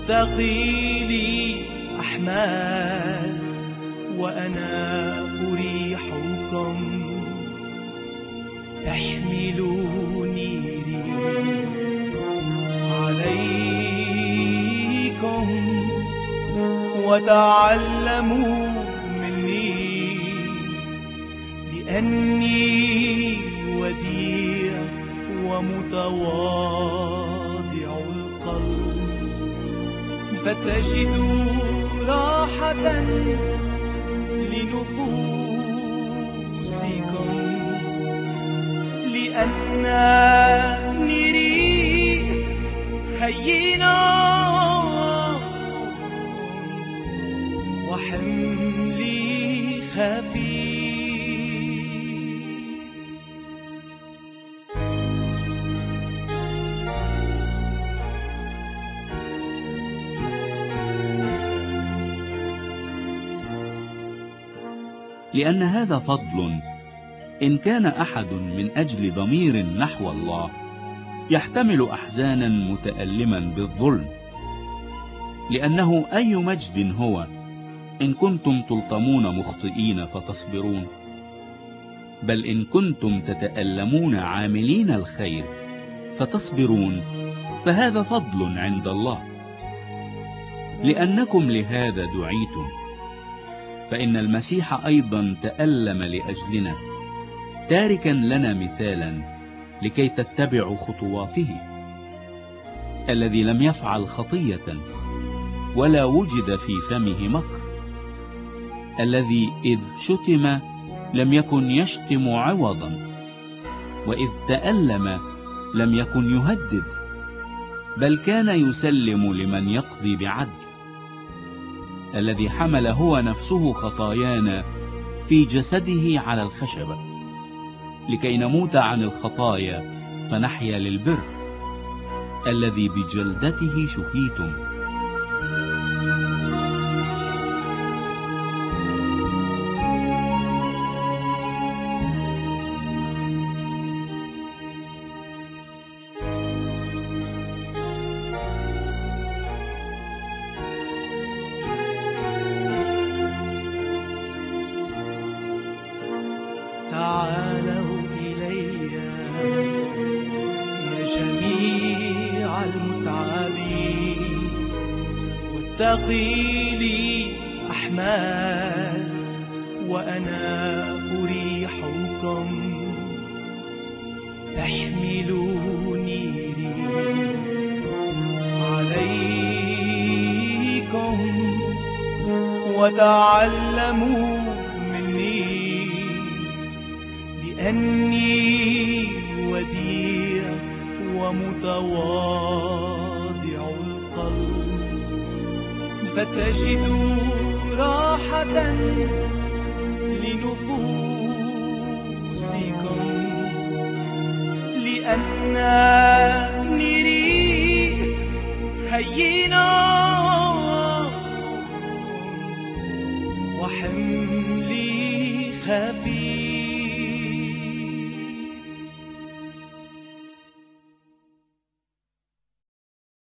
والثقيل أحمال وأنا أريحكم. احملوا نيري عليكم وتعلموا مني، لأني وديع ومتواضع القلب، فتجدوا راحة لنفوسكم، لأن نيري هينة وحملي خفيف. لأن هذا فضل إن كان أحد من أجل ضمير نحو الله يحتمل أحزانا متألما بالظلم، لأنه أي مجد هو إن كنتم تلطمون مخطئين فتصبرون، بل إن كنتم تتألمون عاملين الخير فتصبرون فهذا فضل عند الله. لأنكم لهذا دعيتم، فإن المسيح أيضا تألم لأجلنا، تاركا لنا مثالا لكي تتبعوا خطواته، الذي لم يفعل خطية ولا وجد في فمه مكر، الذي إذ شتم لم يكن يشتم عوضا، وإذ تألم لم يكن يهدد، بل كان يسلم لمن يقضي بعدل، الذي حمل هو نفسه خطايانا في جسده على الخشبة، لكي نموت عن الخطايا فنحيا للبر، الذي بجلدته شفيتم. تعالوا إلي يا جميع المتعبين والثقيل أحمال وأنا أريحكم. احملوا نيري عليكم وتعلموا مني، لأني وديع ومتواضع القلب، فتجدوا راحة لنفوسكم، لأن نيري هينة وحملي خفيف.